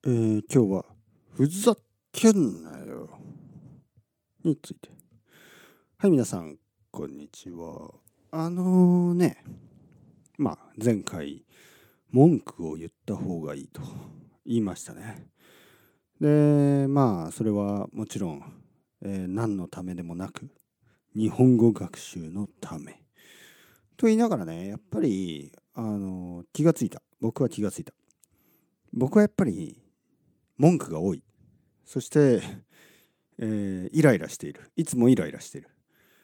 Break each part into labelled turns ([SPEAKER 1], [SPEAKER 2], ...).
[SPEAKER 1] 今日はふざけんなよについて。はい、皆さんこんにちは。前回文句を言った方がいいと言いましたね。でそれはもちろん、何のためでもなく日本語学習のためと言いながらね、やっぱり僕は気がついた。僕はやっぱり文句が多い。そして、イライラしている。いつもイライラしている。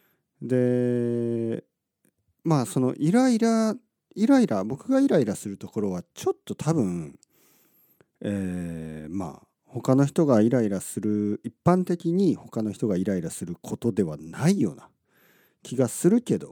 [SPEAKER 1] で、そのイライラ、僕がイライラするところはちょっと多分、他の人がイライラする、一般的に他の人がイライラすることではないような気がするけど、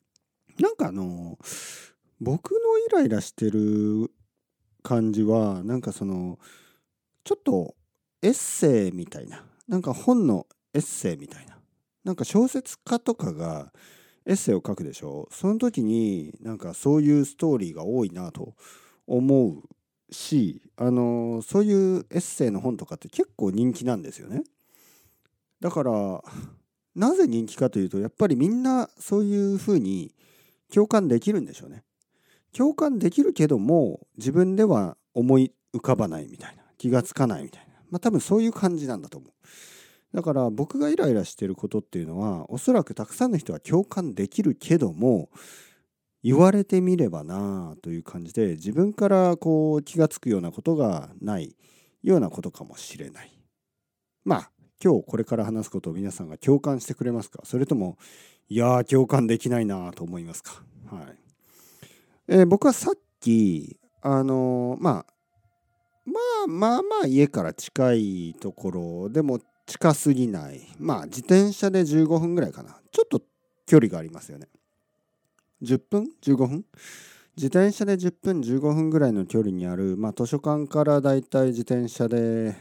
[SPEAKER 1] 僕のイライラしてる感じは、ちょっとエッセイみたいな、本のエッセイみたいな、小説家とかがエッセイを書くでしょ。その時にそういうストーリーが多いなと思うし、そういうエッセイの本とかって結構人気なんですよね。だからなぜ人気かというと、やっぱりみんなそういうふうに共感できるんでしょうね。共感できるけども自分では思い浮かばないみたいな、気がつかないみたいな、多分そういう感じなんだと思う。だから僕がイライラしてることっていうのは、おそらくたくさんの人は共感できるけども、言われてみればなという感じで、自分からこう気がつくようなことがないようなことかもしれない。今日これから話すことを皆さんが共感してくれますか？それとも共感できないなと思いますか？はい。僕はさっき家から近いところでも近すぎない、自転車で15分ぐらいかな、ちょっと距離がありますよね。10分15分、自転車で10分15分ぐらいの距離にある、図書館からだいたい自転車で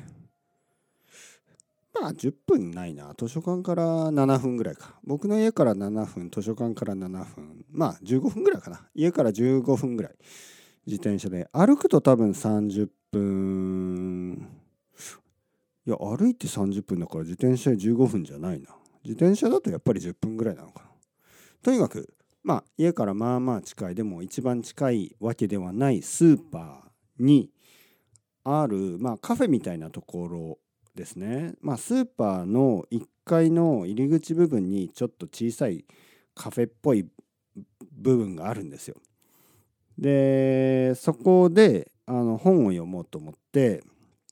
[SPEAKER 1] 10分ないな、図書館から7分ぐらいか。僕の家から7分、図書館から7分、15分ぐらいかな。家から15分ぐらい自転車で、歩くと多分30分。歩いて30分だから自転車で15分じゃないな。自転車だとやっぱり10分ぐらいなのかな。とにかく家から近い、でも一番近いわけではないスーパーにあるカフェみたいなところですね。スーパーの1階の入り口部分にちょっと小さいカフェっぽい部分があるんですよ。でそこで本を読もうと思って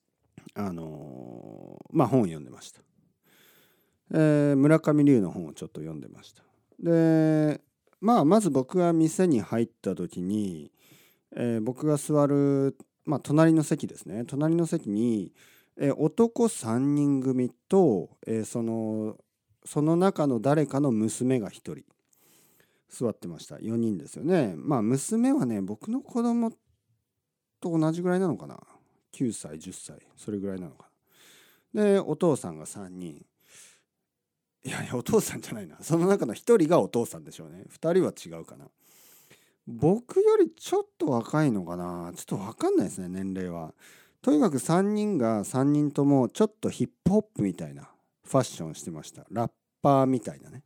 [SPEAKER 1] 本を読んでました。村上龍の本をちょっと読んでました。でまず僕が店に入った時に、僕が座る、隣の席ですね。隣の席に、男3人組と、その中の誰かの娘が1人座ってました。4人ですよね。娘はね、僕の子供と同じぐらいなのかな。9歳10歳それぐらいなのかな。でお父さんが3人。お父さんじゃないな、その中の1人がお父さんでしょうね。2人は違うかな。僕よりちょっと若いのかな、ちょっと分かんないですね、年齢は。とにかく3人が3人ともちょっとヒップホップみたいなファッションしてました。ラッパーみたいなね。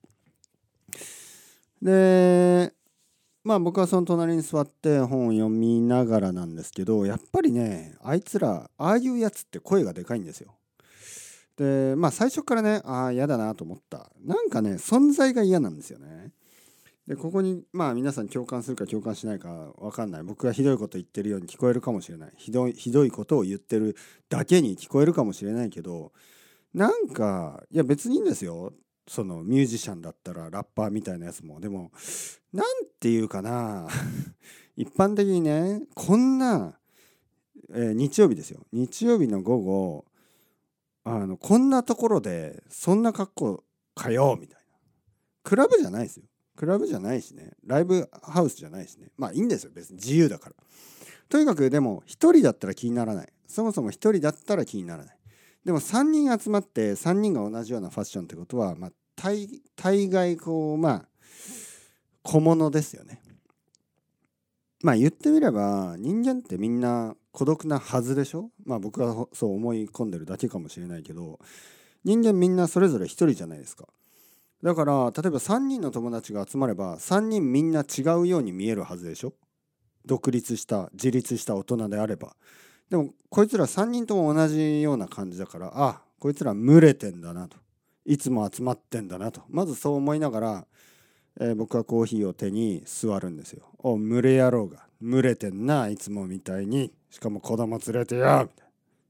[SPEAKER 1] で僕はその隣に座って本を読みながらなんですけど、やっぱりね、あいつらああいうやつって声がでかいんですよ。で最初からね、嫌だなと思った。存在が嫌なんですよね。でここに皆さん共感するか共感しないか分かんない。僕がひどいこと言ってるように聞こえるかもしれない。ひどいことを言ってるだけに聞こえるかもしれないけど、別にいいんですよ。そのミュージシャンだったらラッパーみたいなやつも。でもなんていうかな一般的にね、こんな、日曜日ですよ。日曜日の午後こんなところでそんな格好かよみたいな。クラブじゃないですよ。クラブじゃないしね、ライブハウスじゃないしね。いいんですよ、別に自由だから。とにかくでも一人だったら気にならない。そもそも一人だったら気にならない。でも3人集まって3人が同じようなファッションってことは、大概小物ですよね。 まあ言ってみれば人間ってみんな孤独なはずでしょ。まあ僕はそう思い込んでるだけかもしれないけど、人間みんなそれぞれ一人じゃないですか。だから例えば3人の友達が集まれば3人みんな違うように見えるはずでしょ。独立した自立した大人であれば。でもこいつら3人とも同じような感じだから、あ、こいつら群れてんだなと、いつも集まってんだなと、まずそう思いながら、僕はコーヒーを手に座るんですよ。お、群れ野郎が群れてんな、いつもみたいに。しかも子供連れてよみたい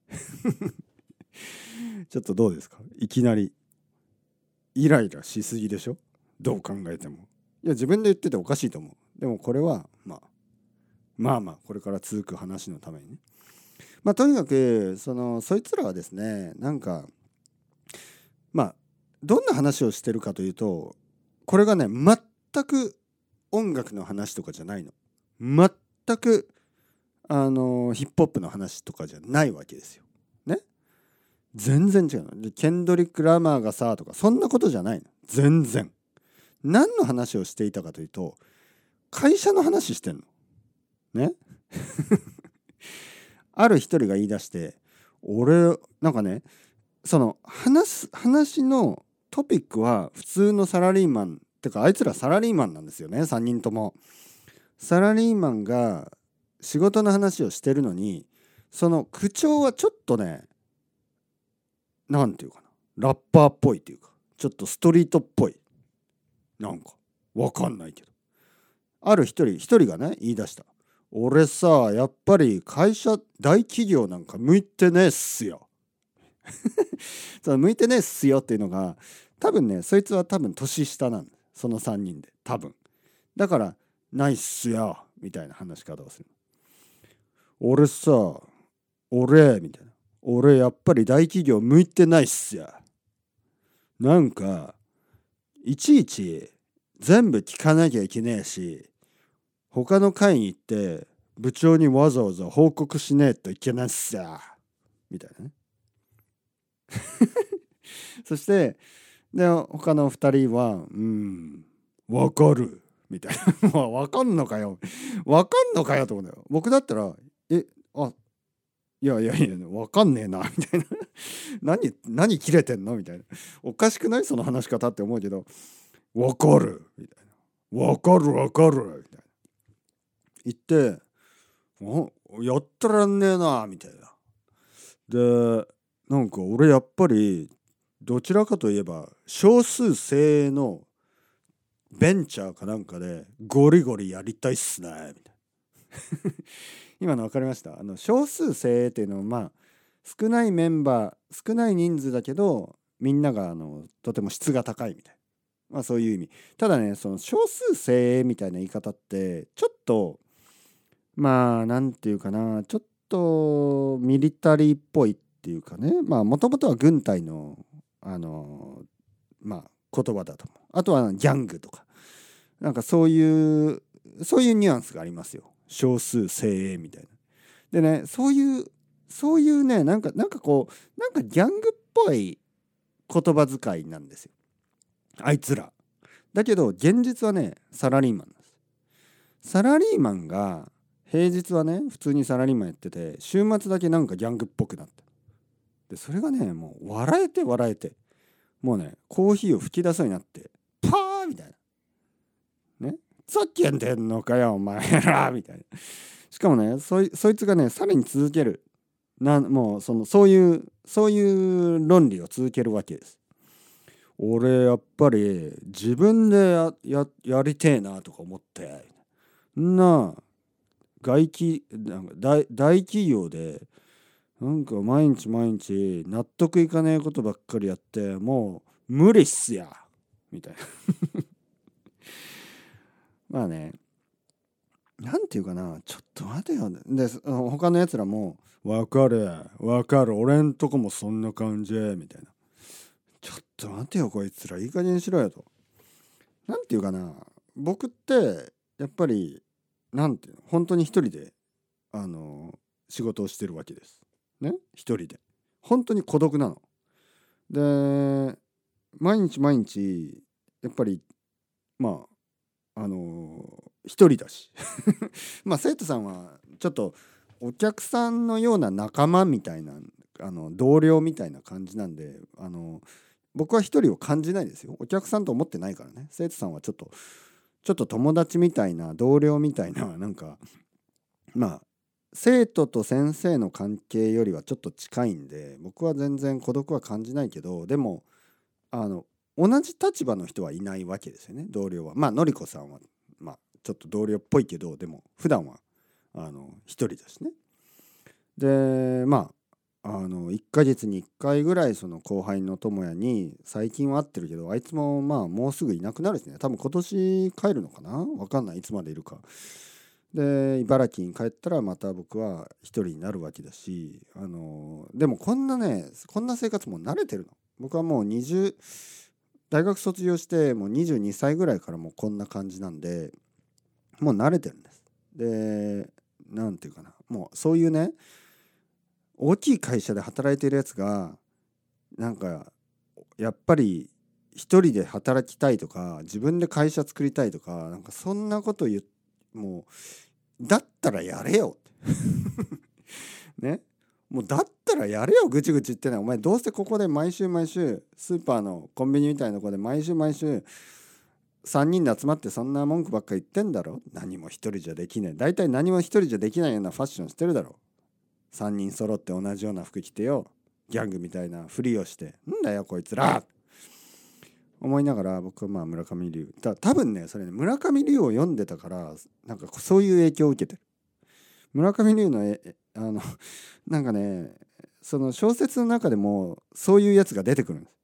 [SPEAKER 1] な。ちょっとどうですか、いきなりイライラしすぎでしょ。どう考えても。いや自分で言ってておかしいと思う。でもこれはまあこれから続く話のためにね。まあとにかくそいつらはですね、なんかまあどんな話をしてるかというと、これがね全く音楽の話とかじゃないの。全くヒップホップの話とかじゃないわけですよ。ね。全然違うの。でケンドリック・ラマーがさとかそんなことじゃないの。全然。何の話をしていたかというと、会社の話してんの。ね。ある一人が言い出して、俺なんかね、その話のトピックは普通のサラリーマンってか、あいつらサラリーマンなんですよね、3人とも。サラリーマンが仕事の話をしてるのに、その口調はちょっとね、なんていうかな、ラッパーっぽいっていうか、ちょっとストリートっぽい、なんかわかんないけど、ある一人がね言い出した。俺さ、やっぱり会社大企業なんか向いてねえっすよ。その向いてねえっすよっていうのが、多分ねそいつは多分年下なんだ、その3人で多分。だからないっすよみたいな話し方をする。俺さ、俺みたいな、俺やっぱり大企業向いてないっすよ。なんかいちいち全部聞かなきゃいけねえし、他の会に行って部長にわざわざ報告しねえといけないっすよみたいなね。そしてで他の2人はわかるみたいな。まあわかんのかよ、わかんのかよと思うんだよ。僕だったらあ、いやわかんねえなみたいな。何切れてんのみたいな。おかしくないその話し方って思うけど、わかるみたいな。わかるみたいな言って、やったらんねえなみたいな。でなんか俺やっぱりどちらかといえば少数精鋭のベンチャーかなんかでゴリゴリやりたいっすねみたいな。今の分かりました？少数精鋭っていうのは、まあ少ないメンバー少ない人数だけどみんながとても質が高いみたいな、まあそういう意味。ただね、その少数精鋭みたいな言い方ってちょっと、まあなんていうかな、ちょっとミリタリーっぽいっていうかね、まあもともとは軍隊のまあ言葉だと思う。あとはギャングとか、なんかそういうニュアンスがありますよ。少数精鋭みたいな。でね、そういうね、なんかこう、なんかギャングっぽい言葉遣いなんですよ、あいつら。だけど現実はね、サラリーマンなんです。サラリーマンが平日はね普通にサラリーマンやってて、週末だけなんかギャングっぽくなった。でそれがね、もう笑えて、もうねコーヒーを吹き出そうになって、パーみたいなね、ざけんでんのかよお前らみたいな。しかもね、そいつがねさらに続ける。もうそういう論理を続けるわけです。俺やっぱり自分でやりてえなとか思って、なあ、なんか大企業でなんか毎日毎日納得いかねえことばっかりやって、もう無理っすやみたいな。まあね、なんていうかな、ちょっと待てよ。で他のやつらもわかるわかる、俺んとこもそんな感じみたいな。ちょっと待てよこいつら、いい加減にしろよと。なんていうかな、僕ってやっぱりなんていうの、本当に一人で仕事をしてるわけですね。一人で本当に孤独なので、毎日毎日やっぱりまあ一人だしまあ生徒さんはちょっとお客さんのような仲間みたいな同僚みたいな感じなんで僕は一人を感じないですよ。お客さんと思ってないからね。生徒さんはちょっと友達みたいな同僚みたいななんかまあ生徒と先生の関係よりはちょっと近いんで僕は全然孤独は感じないけど、でも同じ立場の人はいないわけですよね。同僚はまあのりこさんはまあちょっと同僚っぽいけど、でも普段は一人だしね。でまあ1ヶ月に1回ぐらいその後輩の友也に最近は会ってるけど、あいつもまあもうすぐいなくなるしね。多分今年帰るのかな、わかんない、いつまでいるか。で茨城に帰ったらまた僕は一人になるわけだし、でもこんな生活も慣れてるの。僕はもう大学卒業してもう22歳ぐらいからもうこんな感じなんで、もう慣れてるんです。でなんていうかな、もうそういうね大きい会社で働いてるやつがなんかやっぱり一人で働きたいとか自分で会社作りたいとかなんかそんなこともうだったらやれよってね、もうだったらやれよぐちぐち言ってない。お前どうせここで毎週毎週スーパーのコンビニみたいなとこで毎週毎週3人で集まってそんな文句ばっか言ってんだろ。何も一人じゃできない。大体何も一人じゃできないようなファッションしてるだろ。3人揃って同じような服着てよ、ギャングみたいなふりをしてんだよこいつら思いながら、僕はまあ村上龍多分ねそれね村上龍を読んでたからなんかそういう影響を受けてる。村上龍のなんかねその小説の中でもそういうやつが出てくるんです。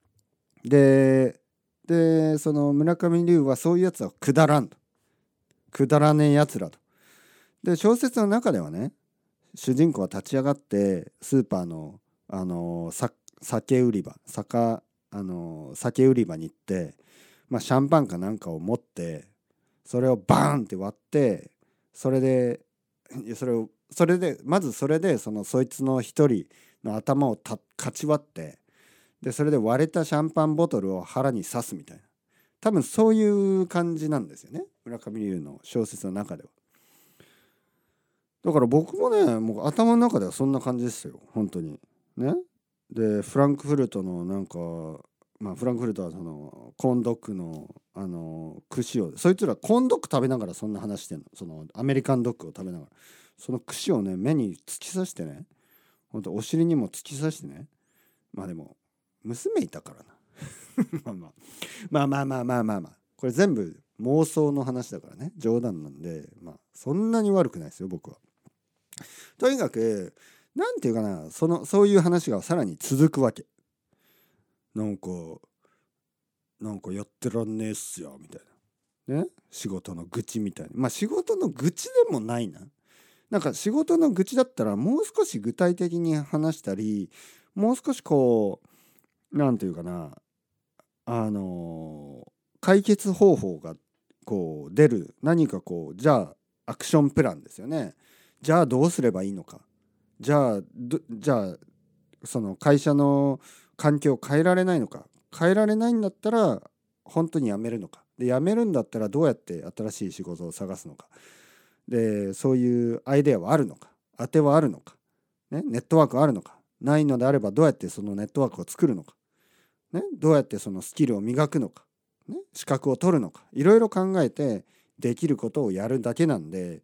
[SPEAKER 1] でその村上龍はそういうやつはくだらんと、くだらねえやつらと。で小説の中ではね主人公は立ち上がってスーパーの酒売り場酒売り場に行って、まあ、シャンパンかなんかを持ってそれをバーンって割って、それでまずそれでそいつの一人の頭をかち割って、でそれで割れたシャンパンボトルを腹に刺すみたいな、多分そういう感じなんですよね、村上龍の小説の中では。だから僕もねもう頭の中ではそんな感じですよ本当にね。でフランクフルトのなんかまあフランクフルトはそのコーンドッグの串を、そいつらコーンドッグ食べながらそんな話してんの。そのアメリカンドッグを食べながらその串をね目に突き刺してね、ほんとお尻にも突き刺してね。まあでも娘いたからなまあこれ全部妄想の話だからね、冗談なんで、まあそんなに悪くないですよ僕は。とにかくなんていうかな、そういう話がさらに続くわけ。なんかやってらんねえっすよみたいなね、仕事の愚痴みたいな。まあ仕事の愚痴でもないな。なんか仕事の愚痴だったらもう少し具体的に話したり、もう少しこうなんていうかな、解決方法がこう出る何かこう、じゃあアクションプランですよね。じゃあどうすればいいのか、じゃあその会社の環境を変えられないのか、変えられないんだったら本当に辞めるのか、で辞めるんだったらどうやって新しい仕事を探すのか、でそういうアイデアはあるのか、当てはあるのか、ね、ネットワークあるのか、ないのであればどうやってそのネットワークを作るのか、ね、どうやってそのスキルを磨くのか、ね、資格を取るのか、いろいろ考えてできることをやるだけなんで、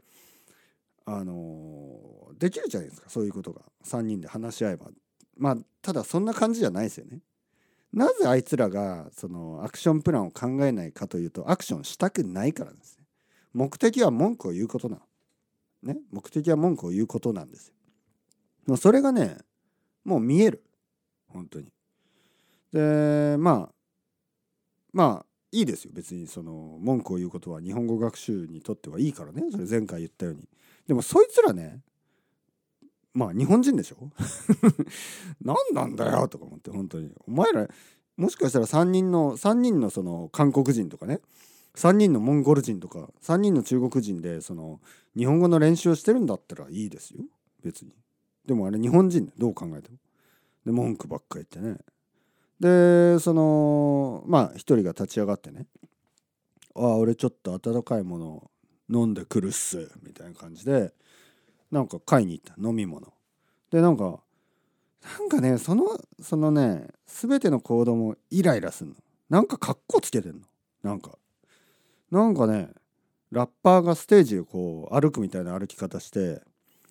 [SPEAKER 1] できるじゃないですかそういうことが3人で話し合えば。まあただそんな感じじゃないですよね。なぜあいつらがそのアクションプランを考えないかというと、アクションしたくないからですね。目的は文句を言うこと目的は文句を言うことなんですよ。もうそれがねもう見える本当に。でまあいいですよ別に、その文句を言うことは日本語学習にとってはいいからね、それ前回言ったように。でもそいつらね、まあ日本人でしょ何なんだよとか思って、本当にお前らもしかしたら3人のその韓国人とかね、3人のモンゴル人とか3人の中国人でその日本語の練習をしてるんだったらいいですよ別に。でもあれ日本人どう考えてもで文句ばっか言ってね。でまあ一人が立ち上がってね、俺ちょっと温かいもの飲んでくるっすみたいな感じでなんか買いに行った。飲み物でなんかねそのね全ての行動もイライラするの。なんかカッコつけてんの。なんかねラッパーがステージをこう歩くみたいな歩き方して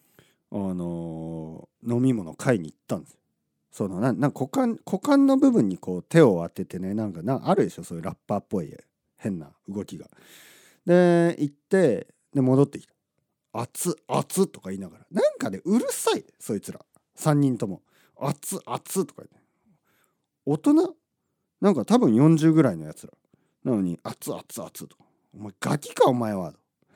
[SPEAKER 1] 飲み物買いに行ったんですよ。そのなんか股間の部分にこう手を当ててねなんかあるでしょそういうラッパーっぽい変な動きが。で行ってで戻ってきた。熱熱とか言いながらなんかねうるさいそいつら3人とも熱熱とか言って大人なんか多分40ぐらいのやつらなのに熱熱熱とかお前ガキかお前は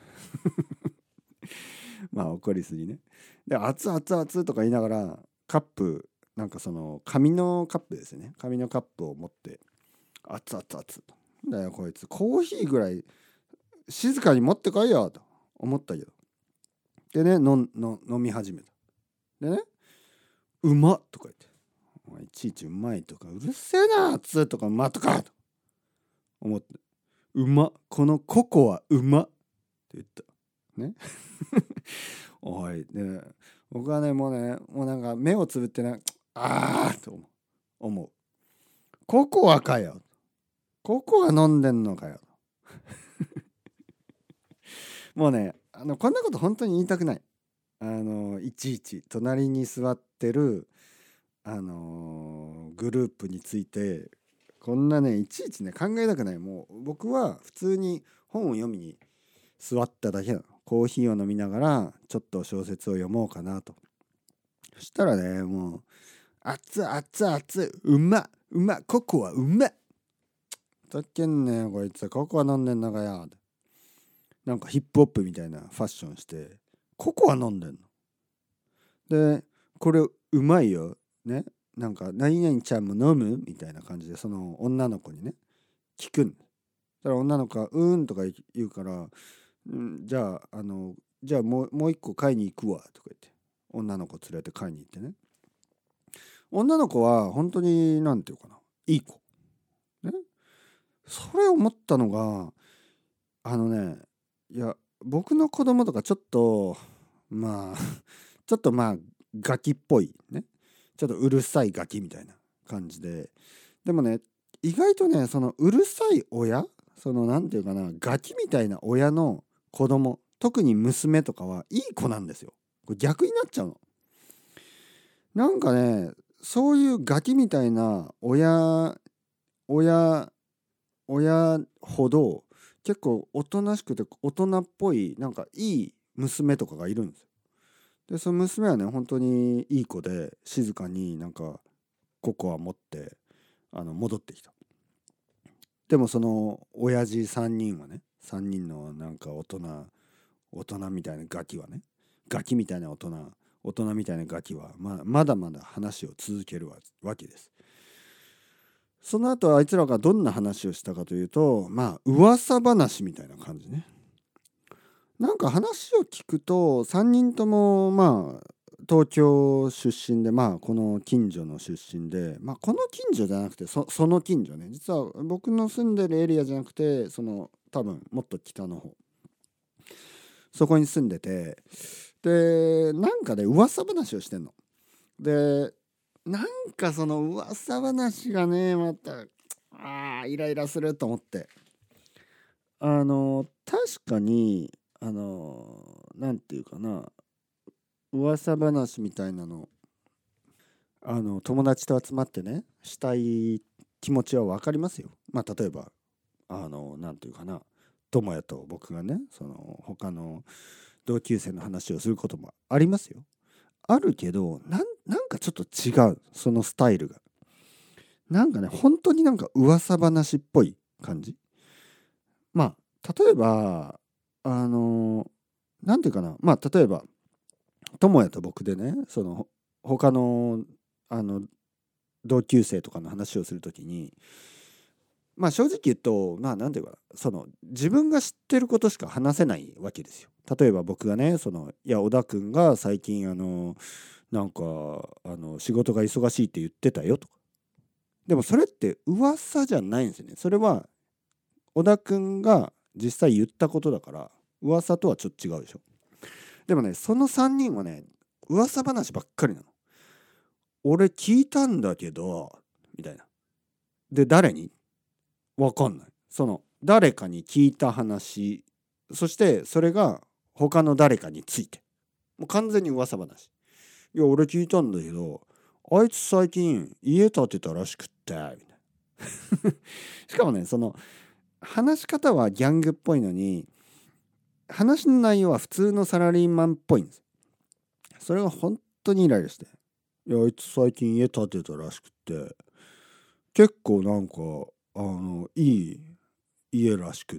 [SPEAKER 1] まあ怒りすぎね。で熱熱熱とか言いながらカップなんかその紙のカップですね紙のカップを持って熱々熱だよこいつコーヒーぐらい静かに持ってこいよと思ったけどでね飲み始めた。でねうまっとか言ってお前いちいちうまいとかうるせえな熱とかうまとかと思ってうまこのココアうまって言ったねおいね僕はねもうなんか目をつぶってねあーと思うココアかよココア飲んでんのかよもうねこんなこと本当に言いたくないいちいち隣に座ってるグループについてこんなねいちいちね考えたくない。もう僕は普通に本を読みに座っただけなの。コーヒーを飲みながらちょっと小説を読もうかなと。そしたらねもう熱いうまココアうまっふざけんねよこいつココア飲んでんのかよ。なんかヒップホップみたいなファッションしてココア飲んでんのでこれうまいよねなんか何々ちゃんも飲むみたいな感じでその女の子にね聞くんだから女の子がとか言うから、じゃあじゃあもう一個買いに行くわとか言って女の子連れて買いに行ってね女の子は本当になんていうかないい子ねそれ思ったのがいや僕の子供とかちょっとまあちょっとガキっぽいねちょっとうるさいガキみたいな感じででもね意外とねそのうるさい親そのなんていうかなガキみたいな親の子供特に娘とかはいい子なんですよ。これ逆になっちゃうの。なんかねそういうガキみたいな親ほど結構おとなしくて大人っぽいなんかいい娘とかがいるんですよ。でその娘はね本当にいい子で静かになんかココア持って戻ってきた。でもその親父3人はね3人のなんか大人みたいなガキはねガキみたいな大人みたいなガキはまだまだ話を続けるわけです。その後あいつらがどんな話をしたかというと噂話みたいな感じね。なんか話を聞くと3人とも東京出身でこの近所の出身でこの近所じゃなくてその近所ね実は僕の住んでるエリアじゃなくてその多分もっと北の方そこに住んでてでなんかね噂話をしてんの。でなんかその噂話がねまたイライラすると思って確かになんていうかな噂話みたいなの友達と集まってねしたい気持ちは分かりますよ。例えばなんていうかな友也と僕がねその他の同級生の話をすることもありますよ。あるけどなんかちょっと違うそのスタイルがなんかね本当になんか噂話っぽい感じ。例えばなんていうかな例えば友也と僕でねその他の同級生とかの話をするときに正直言うとなんていうかその自分が知ってることしか話せないわけですよ。例えば僕がね小田君が最近なんか仕事が忙しいって言ってたよとかでもそれって噂じゃないんですよね。それは小田君が実際言ったことだから噂とはちょっと違うでしょ。でもね、その3人はね、噂話ばっかりなの。俺聞いたんだけどみたいな。で、誰に？わかんない。その誰かに聞いた話、そしてそれが他の誰かについて、もう完全に噂話。いや俺聞いたんだけど、あいつ最近家建てたらしくってみたいな。しかもね、その話し方はギャングっぽいのに、話の内容は普通のサラリーマンっぽいんです。それが本当にイライラして、いやあいつ最近家建てたらしくって、結構なんかいい家らしくって、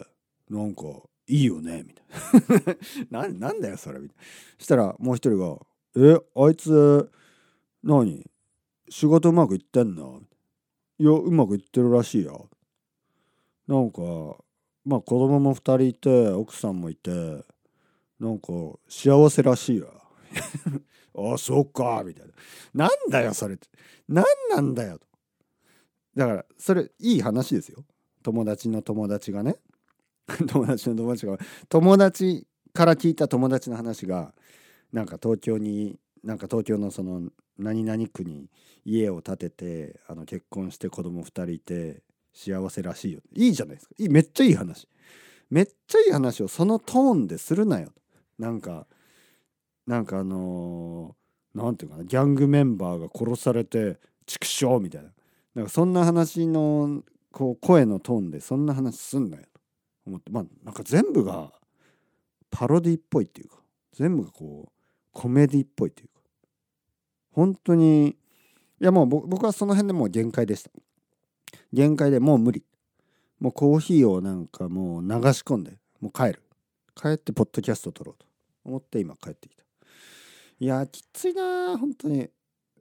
[SPEAKER 1] なんかいいよねみたいな。なんだよそれみたいな。したらもう一人が、あいつ何仕事うまくいってんの？いやうまくいってるらしいよ。なんかまあ子供も2人いて奥さんもいて、なんか幸せらしいよ。ああそうかみたいな。なんだよそれって、なんなんだよと。だからそれいい話ですよ。友達の友達がね友達の友達が、友達から聞いた友達の話が、なんか東京のその何々区に家を建てて、結婚して子供2人いて幸せらしいよ。いいじゃないですか。めっちゃいい話。めっちゃいい話をそのトーンでするなよ。なんかなんていうかな、ギャングメンバーが殺されて畜生みたいな、なんかそんな話のこう声のトーンでそんな話すんなよと思って、まあなんか全部がパロディっぽいっていうか、全部がこうコメディっぽいっていうか、本当に、いやもう僕はその辺でもう限界でした。限界でもう無理。もうコーヒーをなんかもう流し込んでもう帰ってポッドキャスト撮ろうと思って今帰ってきた。いやきついな本当に。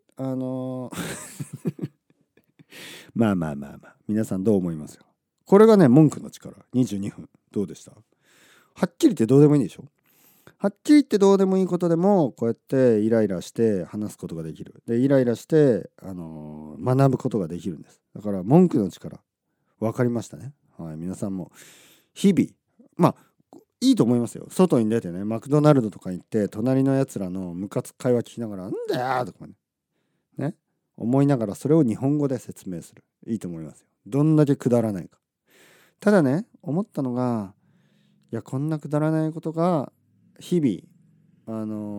[SPEAKER 1] まあまあまあまあ、皆さんどう思いますよ。これがね、文句の力22分どうでした？はっきり言ってどうでもいいでしょ。はっきり言ってどうでもいいことでもこうやってイライラして話すことができる。でイライラして、学ぶことができるんです。だから文句の力分かりましたね。はい、皆さんも日々、まあいいと思いますよ。外に出てね、マクドナルドとか行って隣のやつらのムカつく会話聞きながら、んだよとかね思いながらそれを日本語で説明する。いいと思いますよ。どんだけくだらないか。ただね、思ったのが、いやこんなくだらないことが日々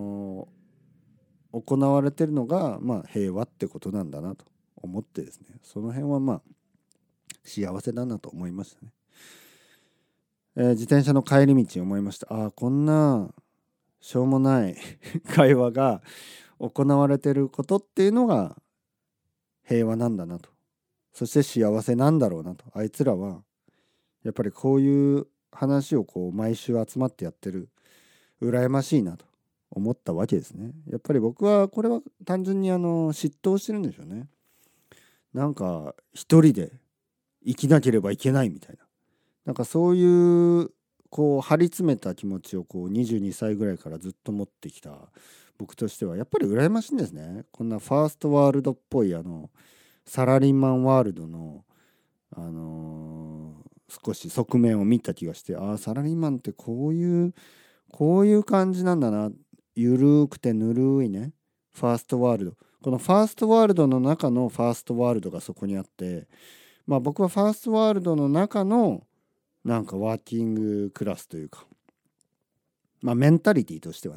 [SPEAKER 1] 行われてるのがまあ平和ってことなんだなと思ってですね、その辺はまあ幸せだなと思いましたね。自転車の帰り道思いました。こんなしょうもない会話が行われてることっていうのが平和なんだなと、そして幸せなんだろうなと。あいつらはやっぱりこういう話をこう毎週集まってやってる、羨ましいなと思ったわけですね。やっぱり僕はこれは単純に嫉妬してるんでしょうね。なんか一人で生きなければいけないみたいな、なんかそういうこう張り詰めた気持ちをこう22歳ぐらいからずっと持ってきた僕としてはやっぱり羨ましいんですね。こんなファーストワールドっぽいサラリーマンワールドの少し側面を見た気がして、サラリーマンってこういう感じなんだな。ゆるくてぬるいねファーストワールド、このファーストワールドの中のファーストワールドがそこにあって、まあ僕はファーストワールドの中のなんかワーキングクラスというか、まあメンタリティとしては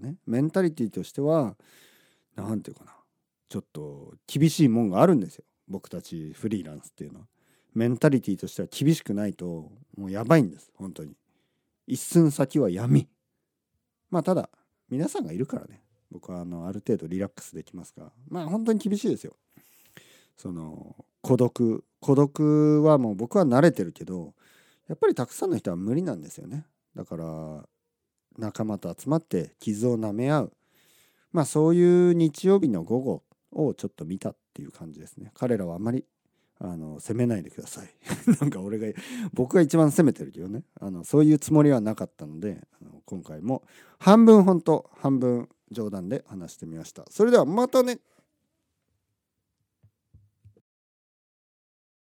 [SPEAKER 1] なんていうかな、ちょっと厳しいもんがあるんですよ。僕たちフリーランスっていうのはメンタリティとしては厳しくないともうやばいんです。本当に一寸先は闇。まあただ皆さんがいるからね、僕はある程度リラックスできますが、まあ本当に厳しいですよ。その孤独はもう僕は慣れてるけど、やっぱりたくさんの人は無理なんですよね。だから仲間と集まって傷を舐め合う、まあそういう日曜日の午後をちょっと見たっていう感じですね。彼らはあまり責めないでください。なんか僕が一番責めてるけどね、そういうつもりはなかったので、今回も半分本当半分冗談で話してみました。それではまたね。